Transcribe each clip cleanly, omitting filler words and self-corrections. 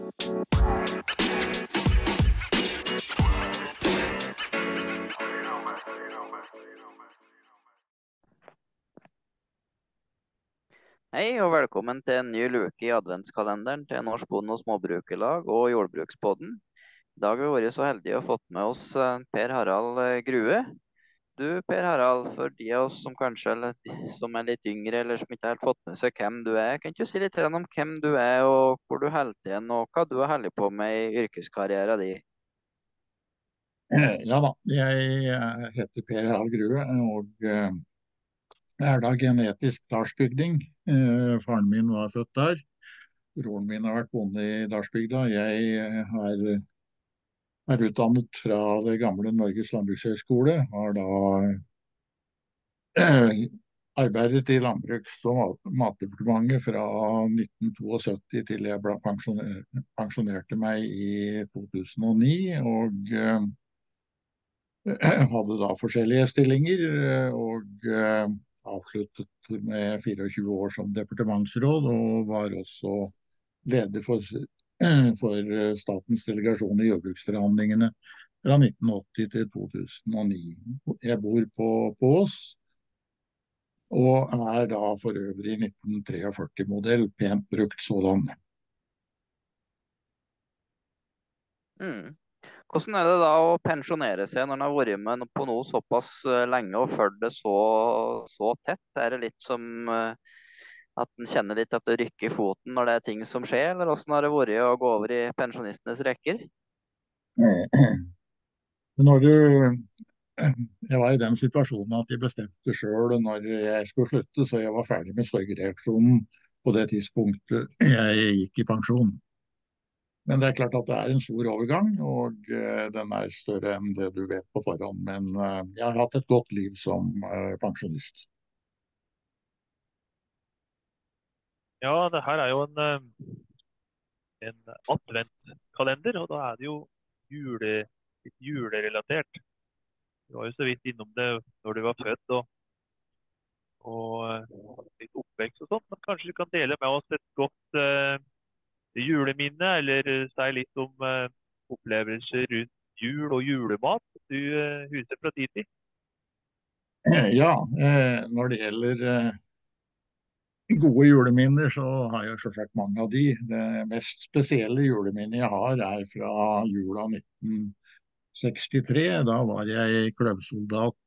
Hei og velkommen til en ny luke i adventskalenderen til Norsk Bonde- og Småbrukerlag og Jordbrukspodden. I dag har vi vært så heldige å fått med oss Per Harald Grue. Du, Per Harald, for de av oss som kanskje som er litt yngre eller som ikke har helt fått med seg hvem du er, kan ikke du si litt om hvem du er og hvor du holder til og hva du har holdt på med i yrkeskarrieren din? Ja da, jeg heter Per Harald Grue og er da genetisk dalsbygding. Faren min var født der. Broren min har vært bonde i dalsbygda. Jeg er utdannet fra det gamle Norges landbrukshøgskole. Har da arbeidet i Landbruks- og matdepartementet fra 1972 til jeg pensjonerte meg i 2009. Og hadde da forskjellige stillinger, og avsluttet med 24 år som departementsråd, og var også leder for statens delegasjon i jordbruksforhandlingene fra 1980 til 2009. Jeg bor på Ås, og er da for øvrig 1943-modell, pent brukt sådan. Mm. Hvordan er det da å pensjonere seg når en har vært med på noe såpass lenge og følt det så tett? Er det litt som at en kjenner litt at det rykker i foten når det er ting som skjer, eller hvordan har det vært å gå over i pensjonistenes rekker? Når du Jeg var i den situasjonen at de bestemte sjøl når jeg skulle slutte, så jeg var ferdig med sorgreaksjonen på det tidspunktet jeg gikk i pensjon. Men det er klart at det er en stor overgang, og den er større enn det du vet på forhånd. Men jeg har hatt et godt liv som pensjonist. Ja, det her er jo en adventkalender, og da er det jo litt julerelatert. Du var jo så vidt innom det når du var født og litt oppvekst og sånt, men kanskje du kan dele med oss et godt juleminne, eller si litt om opplevelser rundt jul og julemat du huser fra tid til. Ja, når det gjelder gode juleminner, så har jeg selvsagt mange av de. Det mest spesielle juleminnet jeg har, er fra jula 1963. Da var jeg kløvsoldat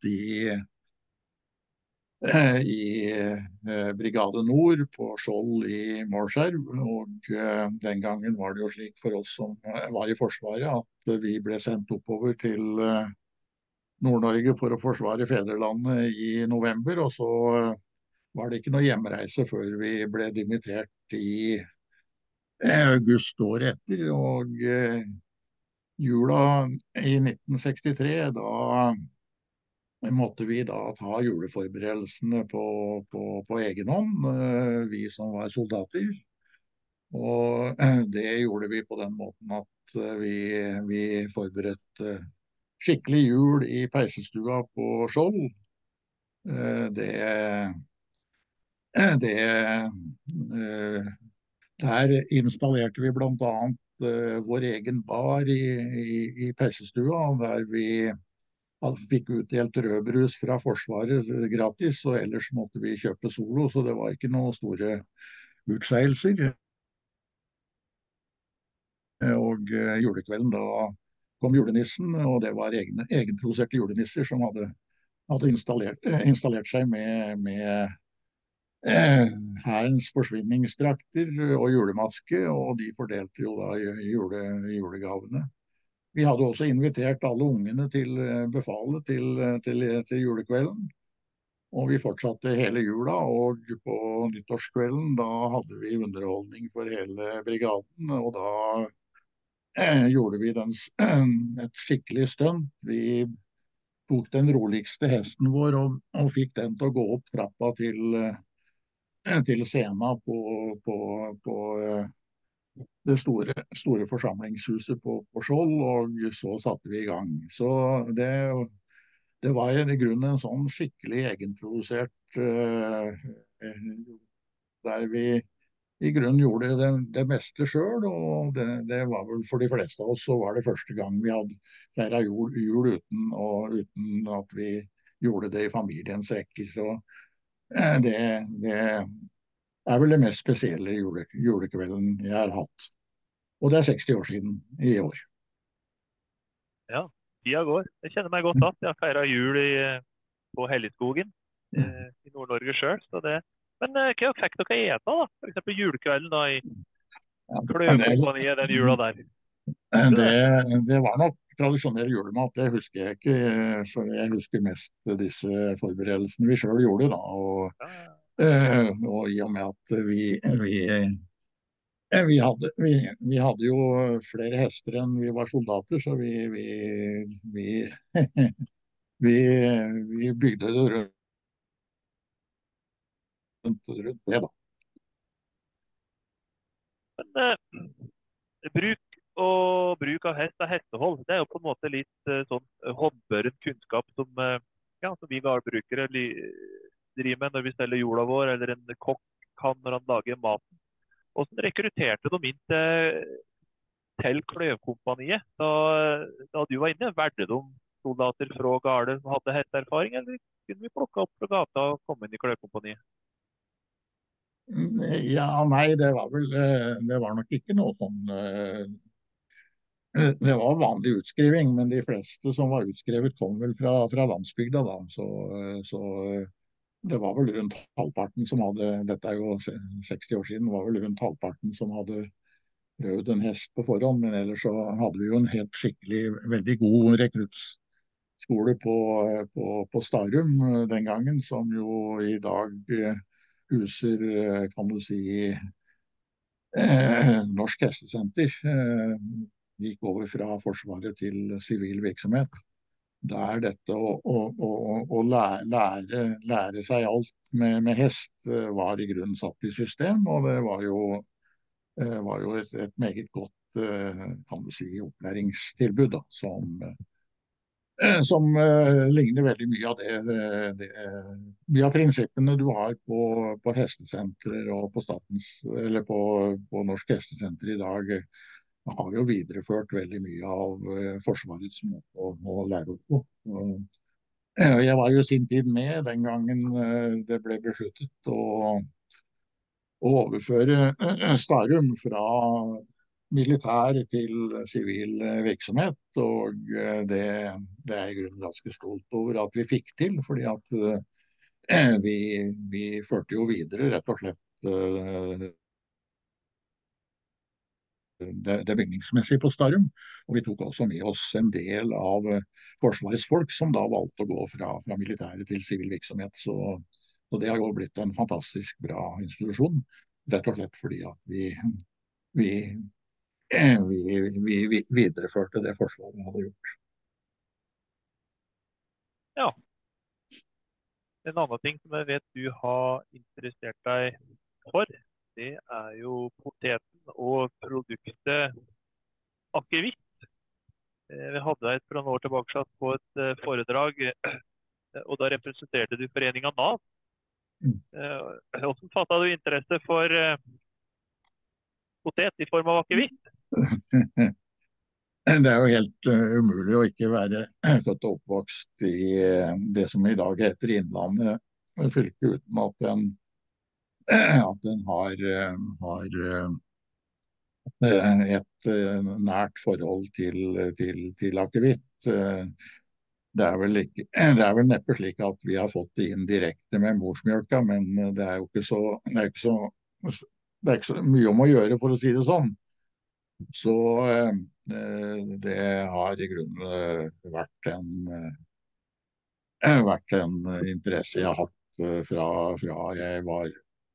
i Brigade Nord på Skjold i Målskjerv. Og den gangen var det jo slik for oss som var i Forsvaret, at vi ble sendt oppover til Nord-Norge for å forsvare fedrelandet i november. Og så var det ikke noe hjemreise før vi ble dimittert i august året etter. Og jula i 1963, da måtte vi da ta juleforberedelsene på egen hånd, vi som var soldater. Og det gjorde vi på den måten at vi forberedte skikkelig jul i peisestua på Skjold. Det det Der installerte vi bl.a. Vår egen bar i peisestua, der vi fikk utdelt rødbrus fra Forsvaret gratis, og ellers måtte vi kjøpe Solo, så det var ikke noen store utskeielser. Og julekvelden da kom julenissen, og det var egenproduserte julenisser som hadde installert seg med Hærens forsvinningsdrakter og julemaske, og de fordelte jo da julegavene. Vi hadde også invitert alle ungene til befalet til julekvelden, og vi fortsatte hele jula, og på nyttårskvelden da hadde vi underholdning for hele brigaden, og da gjorde vi et skikkelig stunt. Vi tok den roligste hesten vår og fikk den til å gå opp trappa til scenen på det store forsamlingshuset på Skjold, og så satte vi i gang. Så det var i grunnen en sånn skikkelig egenprodusert der vi i grunnen gjorde det meste selv, og det var vel for de fleste av oss så var det første gang vi hadde feiret jul uten at vi gjorde det i familiens rekker. Så det er vel det mest spesielle julekvelden jeg har hatt. Og det er 60 år siden i år. Ja, tida går. Jeg kjenner meg godt at jeg har feiret jul på Helligskogen i Nord-Norge selv. Men hva fikk dere ete da? For eksempel julekvelden da i Ja, Kløverkompaniet den jula der. det var nok tradisjonell julemat, det husker jeg ikke. For jeg husker mest disse forberedelsene vi selv gjorde da. Ja, Og i og med at vi hadde jo flere hester enn vi var soldater, så vi, vi, vi bygde det rundt det, da. Men bruk av hest og hestehold, det er jo på en måte litt sånn håndbøren kunnskap som vi gårdbrukere driver med når vi steller jorda vår, eller en kokk kan når han lager maten. Hvordan rekrutterte de inn til Kløverkompaniet da du var inne? Valgte de soldater fra gårder som hadde hesteerfaring, eller kunne vi plukke opp fra gata og komme inn i Kløverkompaniet? Ja, nei, det var nok ikke noe sånn det var vanlig utskriving, men de fleste som var utskrevet kom vel fra landsbygda da. Så det var vel rundt halvparten som hadde, dette er jo 60 år siden, var vel rundt halvparten som hadde prøvd en hest på forhånd. Men ellers så hadde vi jo en helt skikkelig, veldig god rekruttskole på Starum den gangen, som jo i dag huser, kan du si, Norsk Hestesenter. Gikk over fra Forsvaret til sivil virksomhet. Der dette å lære seg alt med hest var i grunnen satt i system, og det var jo et meget godt kan du si, opplæringstilbud da, som ligner veldig mye av mye av prinsippene du har på hestesentrer og eller på Norsk Hestesenter i dag. Har jo videreført veldig mye av Forsvarets måte å lære opp på. Jeg var jo i sin tid med den gangen det ble besluttet å overføre Starum fra militær til sivil virksomhet. Og det er jeg i grunnen ganske stolt over at vi fikk til, fordi at vi førte jo videre rett og slett det bygningsmessige på Starum. Og vi tok også med oss en del av Forsvarets folk som da valgte å gå fra militæret til sivil virksomhet. Så det har jo blitt en fantastisk bra institusjon, rett og slett fordi at vi, vi videreførte det Forsvaret hadde gjort. Ja. En annen ting som jeg vet du har interessert deg for, det er jo poteten og produktet akevitt. Vi hadde deg for noen år tilbake på et foredrag, og da representerte du foreningen NAV. Hvordan fattet du interesse for potet i form av akevitt? Det er jo helt umulig å ikke være født og oppvokst i det som i dag heter Innlandet fylke, uten at den har et nært forhold til akevitt. Det er vel neppe slik at vi har fått det inn direkte med morsmjølka, men det er jo ikke det er ikke så mye om å gjøre, for å si det sånn. Så det har i grunnen vært en interesse jeg har hatt fra jeg var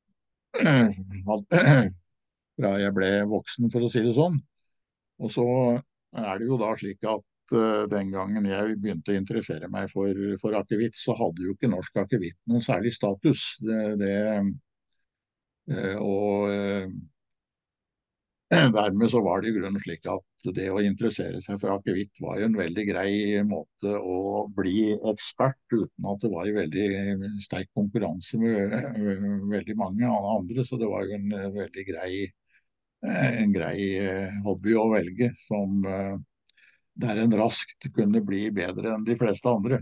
fra jeg ble voksen, for å si det sånn. Og så er det jo da slik at den gangen jeg begynte å interessere meg for akevitt, så hadde jo ikke norsk akevitt noen særlig status. Og dermed så var det i grunnen slik at det å interessere seg for akevitt var jo en veldig grei måte å bli ekspert, uten at det var i veldig sterk konkurranse med veldig mange andre. Så det var jo en veldig grei hobby å velge, som der en raskt kunne bli bedre enn de fleste andre.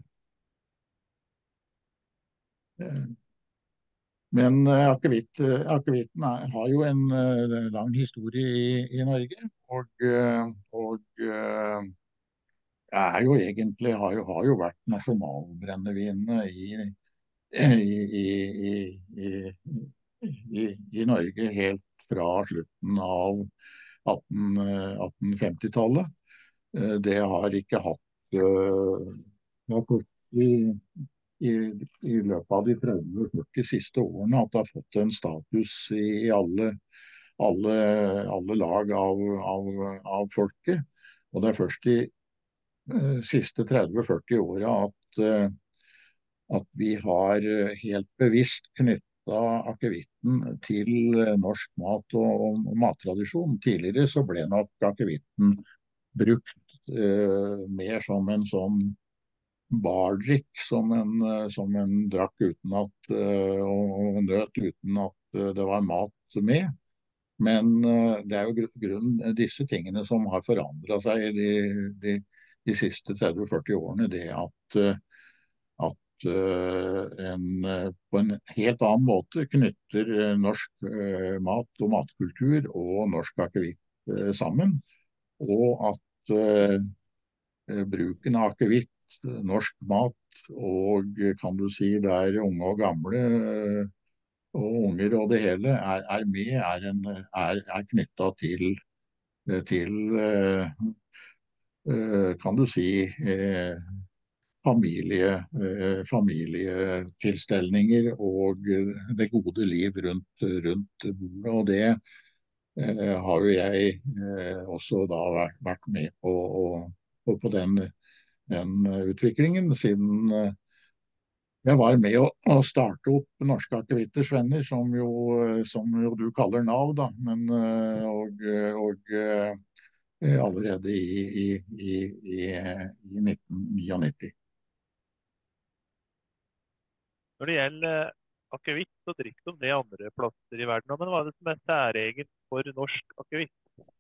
Men akevitten har jo en lang historie i Norge, og er jo egentlig har jo vært nasjonalbrennevinet i Norge helt fra slutten av 1850-tallet. Det har ikke hatt det har først i løpet av de 30-40 siste årene at det har fått en status i alle lag av folket. Og det er først de siste 30-40 åra at vi har helt bevisst knytta akevitten til norsk mat og mattradisjon. Tidligere så ble nok akevitten brukt mer som en sånn bardrikk, som en drakk uten at og nøt uten at det var mat med. Men det er jo grunnen disse tingene som har forandra seg de siste 30-40 årene. Det at en på en helt annen måte knytter norsk mat og matkultur og norsk akevitt sammen. Og at bruken av akevitt, norsk mat og kan du si der unge og gamle og unger og det hele er med, er knytta til kan du si familietilstelninger og det gode liv rundt bordet. Og det har jo jeg også da vært med på den utviklingen, siden jeg var med å starte opp Norske Akevitters Venner, som jo du kaller NAV, da, men allerede i 1999. Når det gjelder akevitt, så drikker de det andre plasser i verden. Men hva er det som er særegent for norsk akevitt?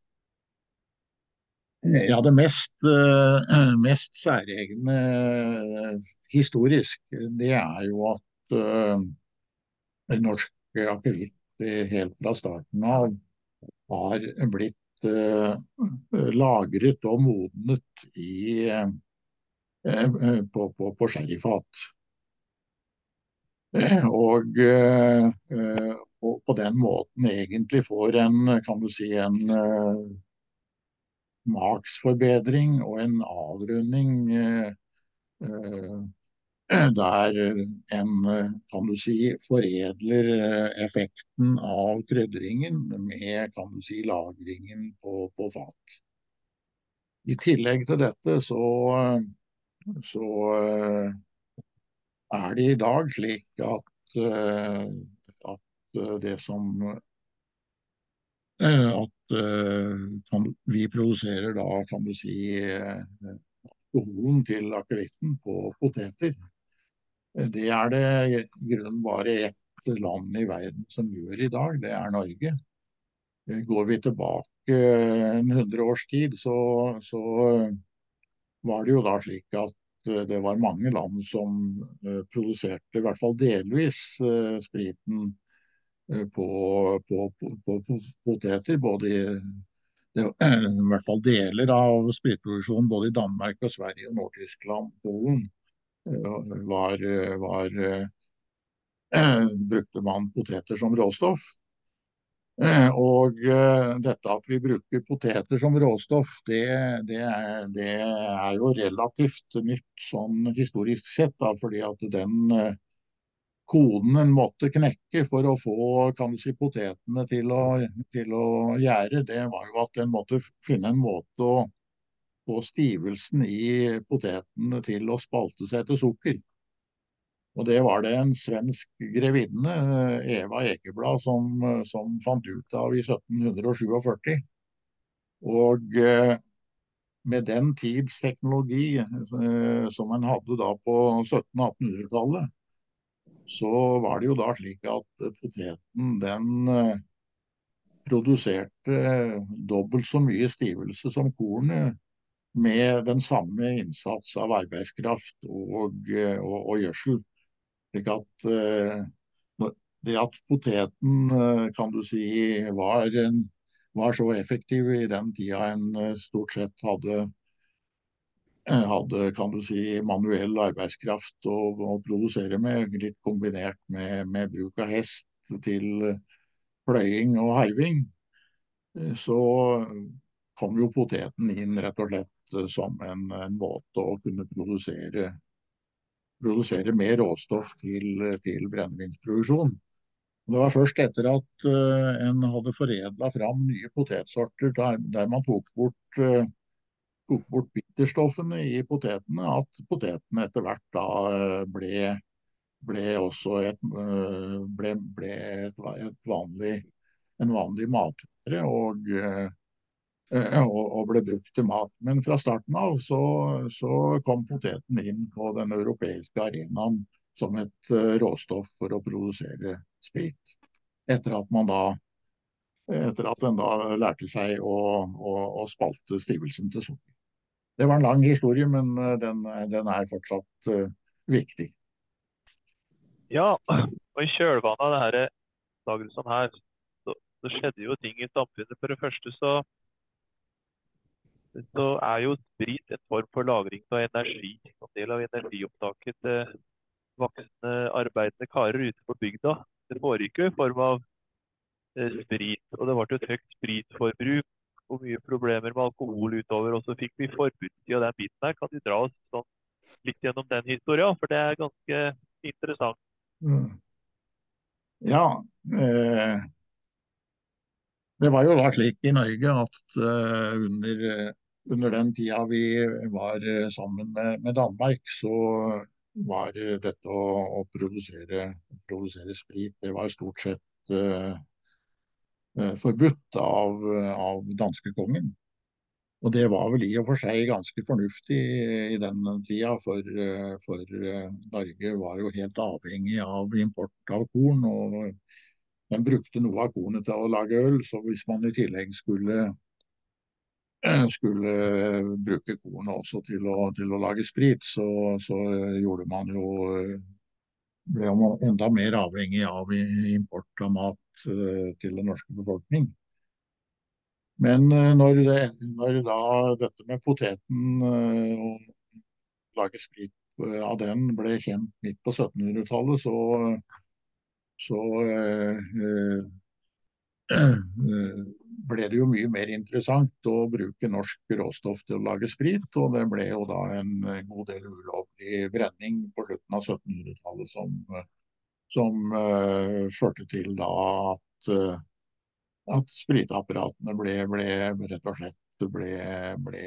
Ja, det mest særegne historisk, det er jo at norsk akevitt helt fra starten av har blitt lagret og modnet på sherryfat. Og på den måten egentlig får kan du si, en smaksforbedring og en avrunding der en kan du si foredler effekten av krydringen med kan du si lagringen på fat. I tillegg til dette så er det i dag slik at det som vi produserer da kan du si alkoholen til akevitten på poteter. Det er det i grunnen bare ett land i verden som gjør i dag, det er Norge. Går vi tilbake 100 års tid, så var det jo da slik at det var mange land som produserte, i hvert fall delvis, spriten på poteter. I hvert fall deler av spritproduksjonen både i Danmark og Sverige og Nord-Tyskland og Polen brukte man poteter som råstoff. Og dette at vi bruker poteter som råstoff, det er jo relativt nytt sånn historisk sett, da, fordi at den koden en måtte knekke for å få kan du si, potetene til å gjære, det var jo at en måtte finne en måte å få stivelsen i potetene til å spalte seg til sukker. Og det var det en svensk grevinne, Eva Ekeblad, som fant ut av i 1747. Og med den tids teknologi som en hadde da på 1700-1800-tallet, så var det jo da slik at poteten den produserte dobbelt så mye stivelse som kornet med den samme innsats av arbeidskraft og gjødsel. Slik at det at poteten kan du si var så effektiv i den tida en stort sett hadde kan du si, manuell arbeidskraft å produsere med, litt kombinert med bruk av hest til pløying og harving, så kom jo poteten inn rett og slett som en måte å kunne produsere mer råstoff til brennevinsproduksjon. Det var først etter at en hadde foredla fram nye potetsorter der man tok bort bitterstoffene i potetene, at potetene etter hvert da ble også en vanlig matvare og ble brukt til mat. Men fra starten av så kom poteten inn på den europeiske arenaen som et råstoff for å produsere sprit. Etter at en da lærte seg å spalte stivelsen til sukker. Det var en lang historie, men den er fortsatt viktig. Ja, og i kjølvannet av denne oppdagelsen her, så skjedde jo ting i samfunnet. For det første så er jo sprit en form for lagring av energi. En del av energiopptaket til voksne arbeidende karer ute på bygda. Det foregikk jo i form av sprit, og det ble et høyt spritforbruk og mye problemer med alkohol utover, og så fikk vi forbudstid av den biten her. Kan du dra oss sånn litt gjennom den historien, for det er ganske interessant. Ja, det var jo da slik i Norge at under den tida vi var sammen med Danmark, så var dette å produsere sprit, det var stort sett forbudt av danskekongen. Og det var vel i og for seg ganske fornuftig i den tida, for Norge var jo helt avhengig av import av korn, og den brukte noe av kornet til å lage øl, så hvis man i tillegg skulle bruke kornet også til å lage sprit, så gjorde man jo ble man enda mer avhengig av import av mat til den norske befolkning. Men når da dette med poteten og lage sprit av den ble kjent midt på 1700-tallet, så ble det jo mye mer interessant å bruke norsk råstoff til å lage sprit, og det ble jo da en god del ulovlig brenning på slutten av 1700-tallet som førte til da at spritapparatene rett og slett ble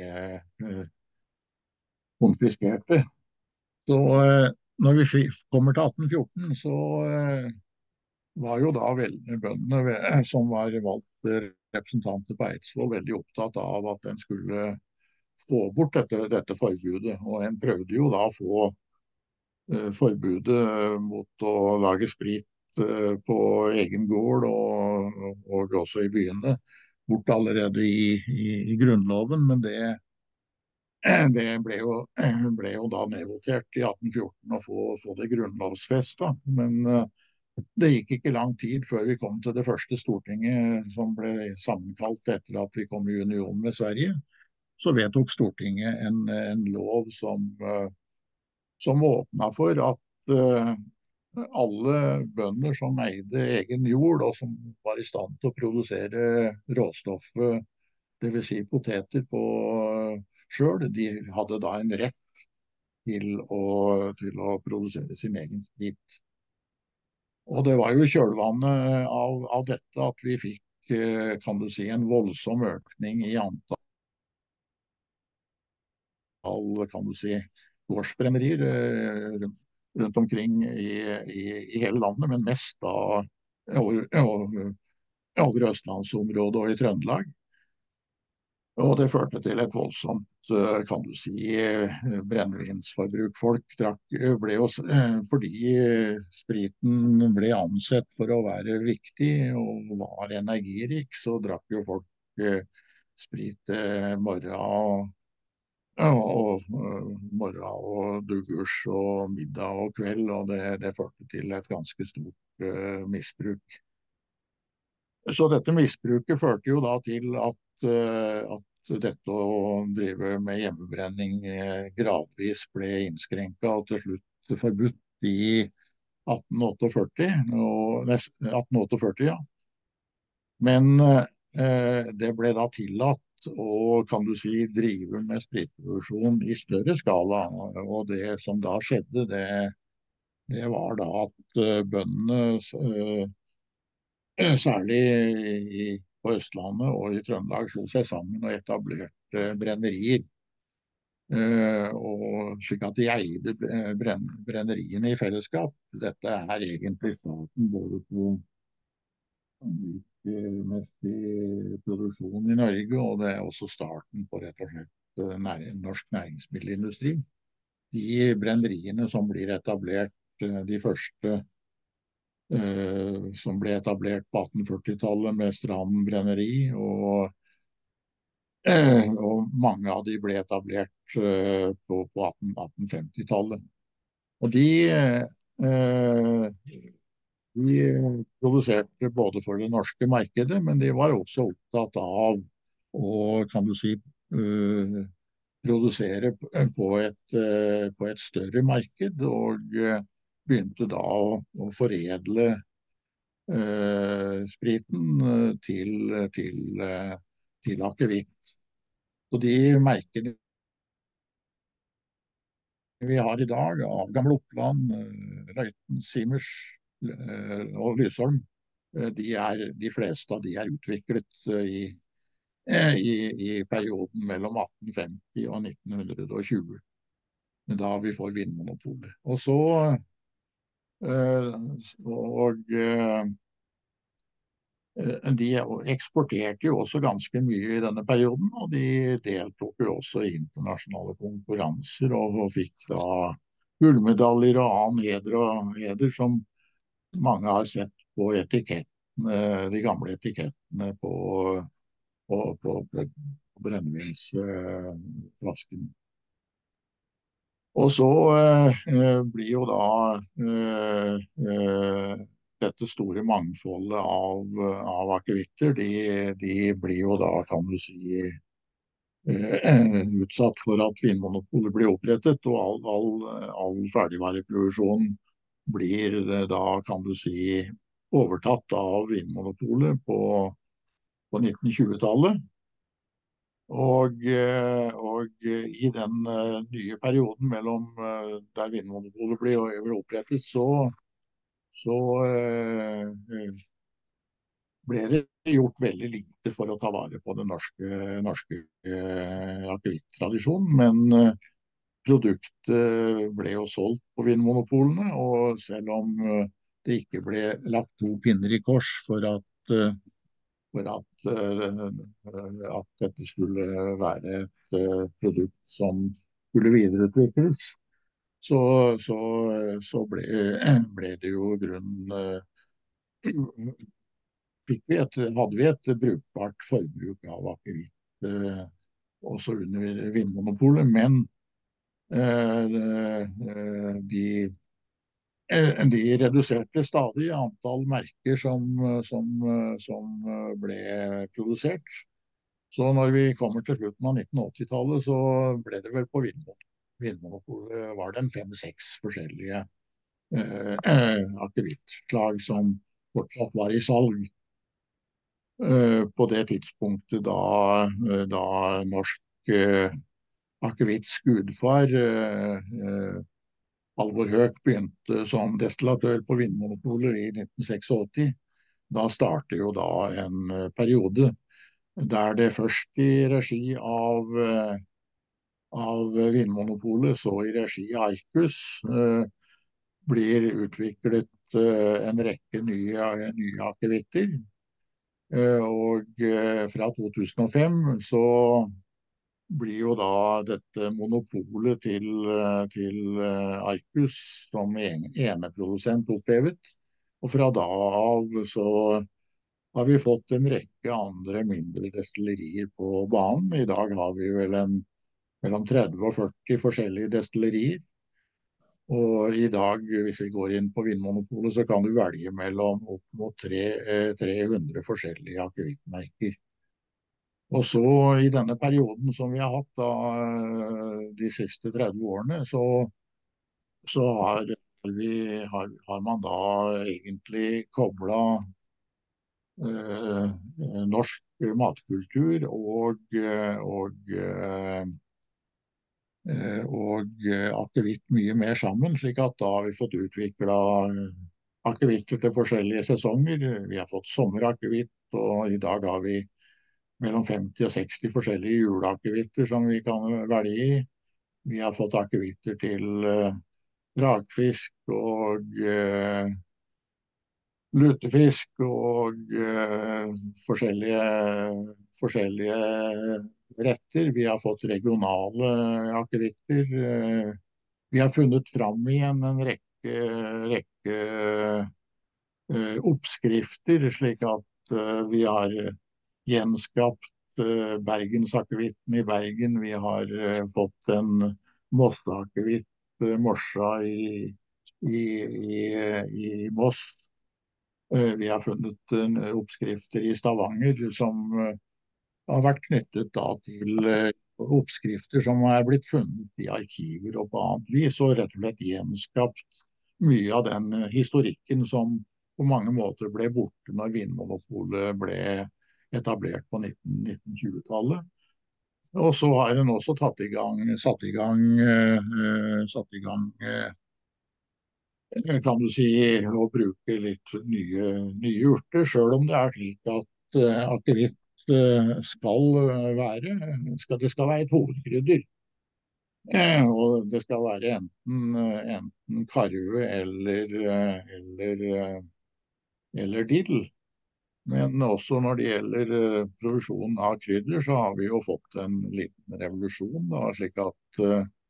konfiskerte. Så når vi kommer til 1814, så var jo da bøndene som var valgt representanter på Eidsvoll, veldig opptatt av at en skulle få bort dette forbudet. Og en prøvde jo da å få forbudet mot å lage sprit på egen gård og også i byene bort allerede i Grunnloven, men det ble jo da nedvotert i 1814 å få det grunnlovsfesta. Men det gikk ikke lang tid før vi kom til det første Stortinget som ble sammenkalt etter at vi kom i union med Sverige. Så vedtok Stortinget en lov som åpna for at alle bønder som eide egen jord og som var i stand til å produsere råstoffet, dvs. Si poteter på sjøl, de hadde da en rett til å produsere sin egen sprit. Og det var jo i kjølvannet av dette at vi fikk, kan du si, en voldsom økning i antall, kan du si, gårdsbrennerier rundt omkring i hele landet, men mest da over østlandsområdet og i Trøndelag. Og det førte til et voldsomt, kan du si, brennevinsforbruk. Folk ble jo, fordi spriten ble ansett for å være viktig og var energirik, så drakk jo folk sprit morgen og duggers og middag og kveld, og det førte til et ganske stort misbruk. Så dette misbruket førte jo da til at dette å drive med hjemmebrenning gradvis ble innskrenket og til slutt forbudt i 1848, 1848 ja. Men det ble da tillatt å, kan du si, drive med spritproduksjon i større skala. Og det som da skjedde, det var da at bøndene særlig på Østlandet og i Trøndelag slo seg sammen og etablerte brennerier. Og slik at de eide brenneriene i fellesskap. Dette er egentlig starten både på mest produksjon i Norge, og det er også starten på rett og slett norsk næringsmiddelindustri. De brenneriene som blir etablert, de første som ble etablert på 1840-tallet med Strand brenneri, og mange av de ble etablert på 1850-tallet. Og de produserte både for det norske markedet, men de var også opptatt av å, kan du si, produsere på et større marked, og begynte da å foredle spriten til akevitt. Og de merkene vi har i dag av Gamle Oppland, Røyten, Simers og Lysholm, de fleste av de er utviklet i perioden mellom 1850 og 1920. Da vi får Vinmonopolet. Og så de eksporterte jo også ganske mye i denne perioden, og de deltok jo også i internasjonale konkurranser og fikk da gullmedaljer og annen heder som mange har sett på etikettene, de gamle etikettene på brennevinsflasken. Og så blir jo da dette store mangfoldet av akevitter, de blir jo da, kan du si, utsatt for at Vinmonopolet blir opprettet, og all ferdigvareproduksjon blir da, kan du si, overtatt av Vinmonopolet på 1920-tallet. Og i den nye perioden mellom der Vinmonopolet ble opprettet, så ble det gjort veldig lite for å ta vare på den norske akevitt-tradisjonen. Men produktet ble jo solgt på Vinmonopolene, og selv om det ikke ble lagt to pinner i kors for at dette skulle være et produkt som skulle videreutvikles, så ble det jo i grunnen hadde vi et brukbart forbruk av akevitt også under Vinmonopolet, men de reduserte stadig antall merker som ble produsert. Så når vi kommer til slutten av 1980-tallet, så ble det vel på Vinmonopolet var det 5-6 forskjellige akevittslag som fortsatt var i salg. På det tidspunktet da norsk akevitts gudfar Halvor Høek begynte som destillatør på Vinmonopolet i 1986. Da starter jo da en periode der det først i regi av Vinmonopolet, så i regi av Arcus, blir utviklet en rekke nye akevitter. Og fra 2005 så blir jo da dette monopolet til Arcus som eneprodusent opphevet. Og fra da av så har vi fått en rekke andre mindre destillerier på banen. I dag har vi vel mellom 30 og 40 forskjellige destillerier. Og i dag, hvis vi går inn på Vinmonopolet, så kan du velge mellom opp mot 300 forskjellige akevittmerker. Og så i denne perioden som vi har hatt da, de siste 30 årene, så har man da egentlig kobla norsk matkultur og akevitt mye mer sammen, slik at da har vi fått utvikla akevitter til forskjellige sesonger. Vi har fått sommerakevitt, og i dag har vi mellom 50 og 60 forskjellige juleakevitter som vi kan velge i. Vi har fått akevitter til rakfisk og lutefisk og forskjellige retter. Vi har fått regionale akevitter. Vi har funnet fram igjen en rekke oppskrifter, slik at vi har gjenskapt Bergensakevitten i Bergen. Vi har fått en Mosseakevitt, Morsa i Moss. Vi har funnet oppskrifter i Stavanger som har vært knyttet da til oppskrifter som er blitt funnet i arkiver og på annet vis, og rett og slett gjenskapt mye av den historikken som på mange måter ble borte når Vinmonopolet ble etablert på 1920-tallet. Og så har den også satt i gang kan du si, å bruke litt nye urter, selv om det er slik at akevitt det skal være et hovedkrydder. Og det skal være enten karve eller dill. Men også når det gjelder produksjonen av krydder, så har vi jo fått en liten revolusjon, da, slik at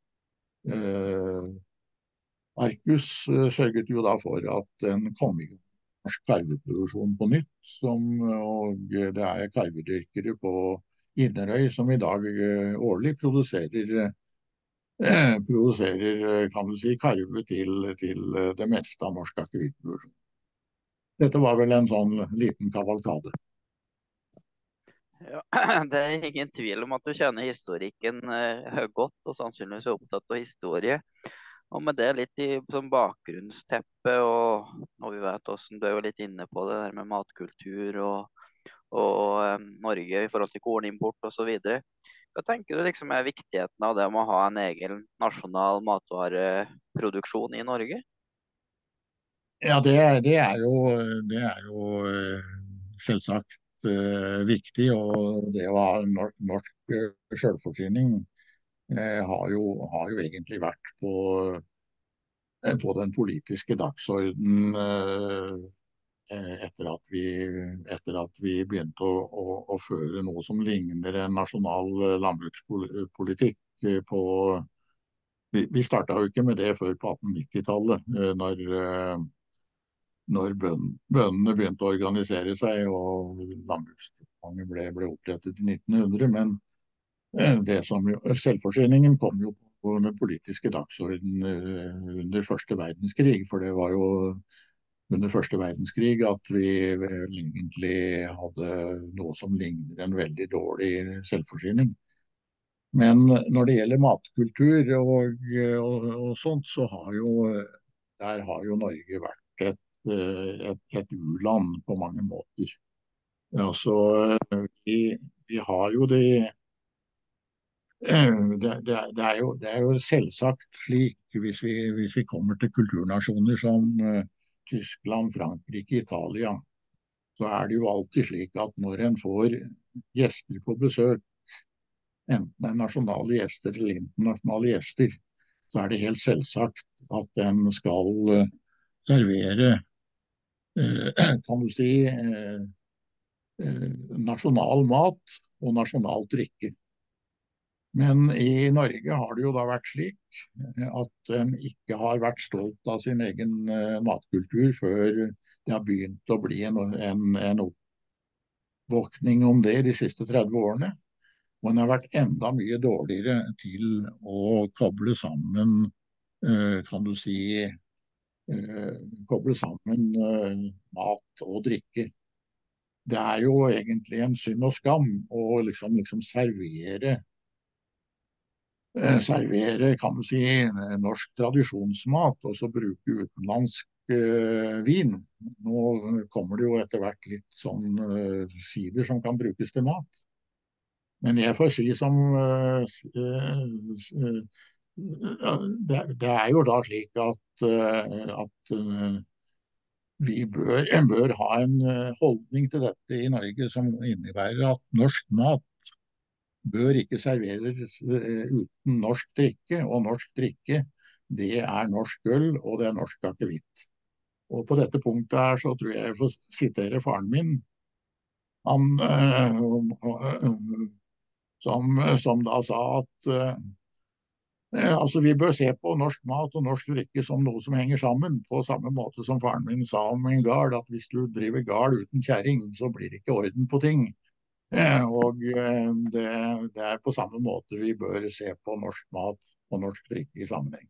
Arcus sørget jo da for at den kom i gang norsk karveproduksjon på nytt, og det er karvedyrkere på Inderøy som i dag årlig produserer kan du si, karve til det meste av norsk akevittproduksjon. Dette var vel en sånn liten kavalkade. Ja, det er ingen tvil om at du kjenner historikken godt, og sannsynligvis er opptatt av historie. Og med det litt som bakgrunnsteppe, og vi vet hvordan du er jo litt inne på det der med matkultur og Norge i forhold til kornimport osv. Hva tenker du liksom er viktigheten av det med å ha en egen nasjonal matvareproduksjon i Norge? Ja, det er jo selvsagt viktig, og det å ha norsk selvforsyning har jo egentlig vært på den politiske dagsorden etter at vi begynte å føre noe som ligner en nasjonal landbrukspolitikk Vi starta jo ikke med det før på 1890-tallet, når bøndene begynte å organisere seg og Landbruksdepartementet ble opprettet i 1900. Men selvforsyningen kom jo på den politiske dagsorden under første verdenskrig, for det var jo under første verdenskrig at vi egentlig hadde noe som ligner en veldig dårlig selvforsyning. Men når det gjelder matkultur og sånt, så har jo Norge vært et u-land på mange måter. Altså, vi har jo det er jo selvsagt slik, hvis vi kommer til kulturnasjoner som Tyskland, Frankrike, Italia, så er det jo alltid slik at når en får gjester på besøk, enten det er nasjonale gjester eller internasjonale gjester, så er det helt selvsagt at en skal servere, kan du si, nasjonal mat og nasjonalt drikke. Men i Norge har det jo da vært slik at en ikke har vært stolt av sin egen matkultur før det har begynt å bli en oppvåkning om det de siste 30 årene. Og en har vært enda mye dårligere til å koble sammen, kan du si, mat og drikke. Det er jo egentlig en synd og skam å liksom servere, kan du si, norsk tradisjonsmat, og så bruke utenlandsk vin. Nå kommer det jo etter hvert litt sånn sider som kan brukes til mat. Men jeg får si som det er jo da slik at en bør ha en holdning til dette i Norge som innebærer at norsk mat bør ikke serveres uten norsk drikke, og norsk drikke det er norsk øl og det er norsk akevitt. Og på dette punktet her så tror jeg får sitere faren min, som da sa at altså vi bør se på norsk mat og norsk drikke som noe som henger sammen, på samme måte som faren min sa om en gard, at hvis du driver gard uten kjerring, så blir det ikke orden på ting. Og det er på samme måte vi bør se på norsk mat og norsk drikke i sammenheng.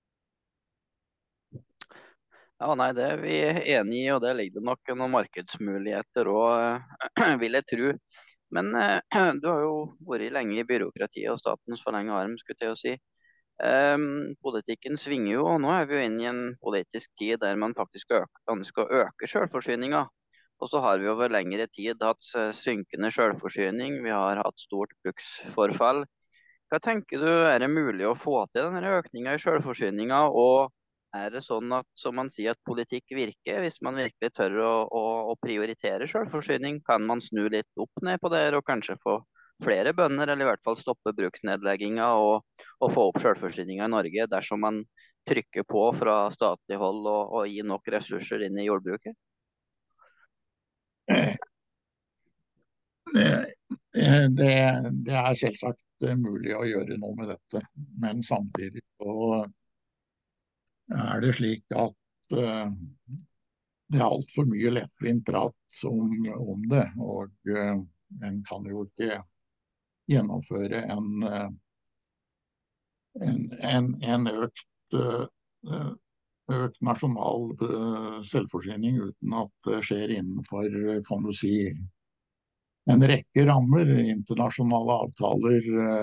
Ja, nei, det er vi enig i, og det ligger nok noen markedsmuligheter og vil jeg tro. Men du har jo vært lenge i byråkratiet og statens forlengede arm, skulle jeg til å si. Politikken svinger jo, og nå er vi jo inne i en politisk tid der man faktisk ønsker å øke selvforsyninga. Og så har vi over lengre tid hatt synkende selvforsyning, vi har hatt stort bruksforfall. Hva tenker du, er det mulig å få til denne økninga i selvforsyninga, og er det sånn at, som man sier, at politikk virker? Hvis man virkelig tør å prioritere selvforsyning, kan man snu litt opp ned på det og kanskje få flere bønder, eller i hvert fall stoppe bruksnedlegginga og få opp selvforsyninga i Norge dersom man trykker på fra statlig hold og gir nok ressurser inn i jordbruket? Det er selvsagt mulig å gjøre noe med dette, men samtidig så er det slik at det er altfor mye lettvint prat om det, og en kan jo ikke gjennomføre en økt nasjonal selvforsyning uten at det skjer innenfor, kan du si, en rekke rammer, internasjonale avtaler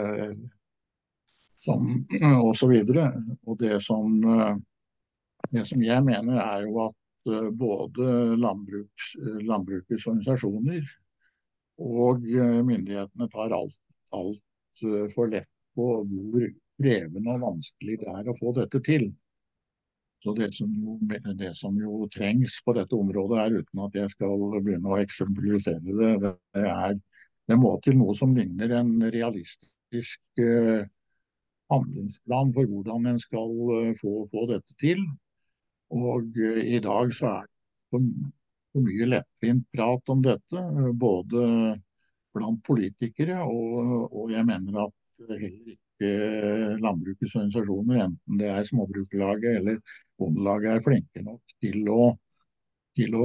og så videre. Og det som jeg mener er jo at både landbrukets organisasjoner og myndighetene tar alt for lett på hvor krevende og vanskelig det er å få dette til. Så det som jo trengs på dette området er, uten at jeg skal begynne å eksemplifisere det, det må til noe som ligner en realistisk handlingsplan for hvordan en skal få dette til. Og i dag så er det for mye lettvint prat om dette, både blant politikere, og jeg mener at heller ikke landbrukets organisasjoner, enten det er Småbrukerlaget eller Bondelaget, er flinke nok til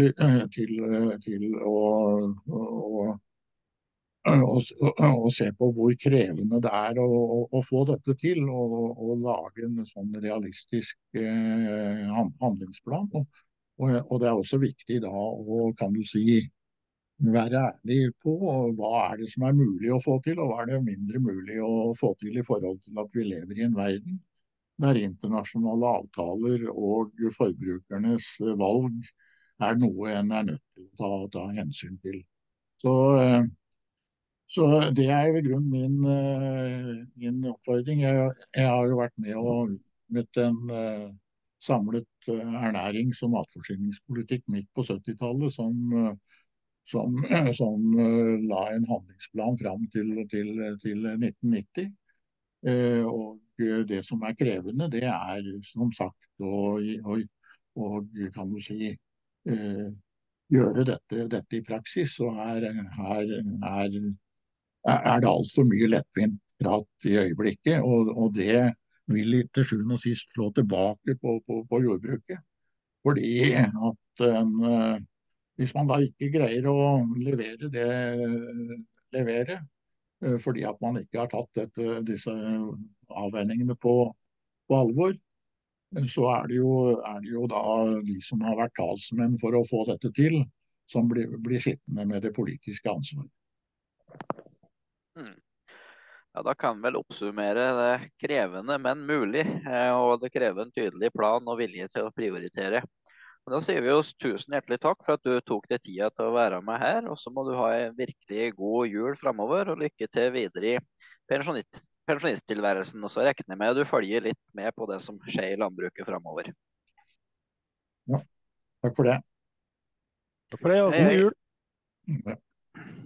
å se på hvor krevende det er å få dette til, og lage en sånn realistisk handlingsplan. Og det er også viktig da å, kan du si, være ærlig på hva er det som er mulig å få til, og hva er det mindre mulig å få til i forhold til at vi lever i en verden der internasjonale avtaler og forbrukernes valg er noe en er nødt til å ta hensyn til. Så det er i grunnen min oppfordring. Jeg har jo vært med og utnyttet en samlet ernærings- og matforsyningspolitikk midt på 70-tallet som la en handlingsplan fram til 1990. Og det som er krevende, det er som sagt å kan du si, gjøre dette i praksis, så er det altfor mye lettvint prat i øyeblikket. Og det vil til sjuende og sist slå tilbake på jordbruket. Fordi at hvis man da ikke greier å levere, fordi at man ikke har tatt disse avveiningene på alvor, så er det jo da de som har vært talsmenn for å få dette til, som blir sittende med det politiske ansvaret. Mm. Ja, da kan vel oppsummere det krevende, men mulig, og det krever en tydelig plan og vilje til å prioritere. Og da sier vi oss tusen hjertelig takk for at du tok deg tida til å være med her, og så må du ha en virkelig god jul fremover, og lykke til videre i pensjonisttilværelsen. Og så regner jeg med at du følger litt med på det som skjer i landbruket fremover. Ja, takk for det. Takk for det, og Hei, god hei. jul. Ja.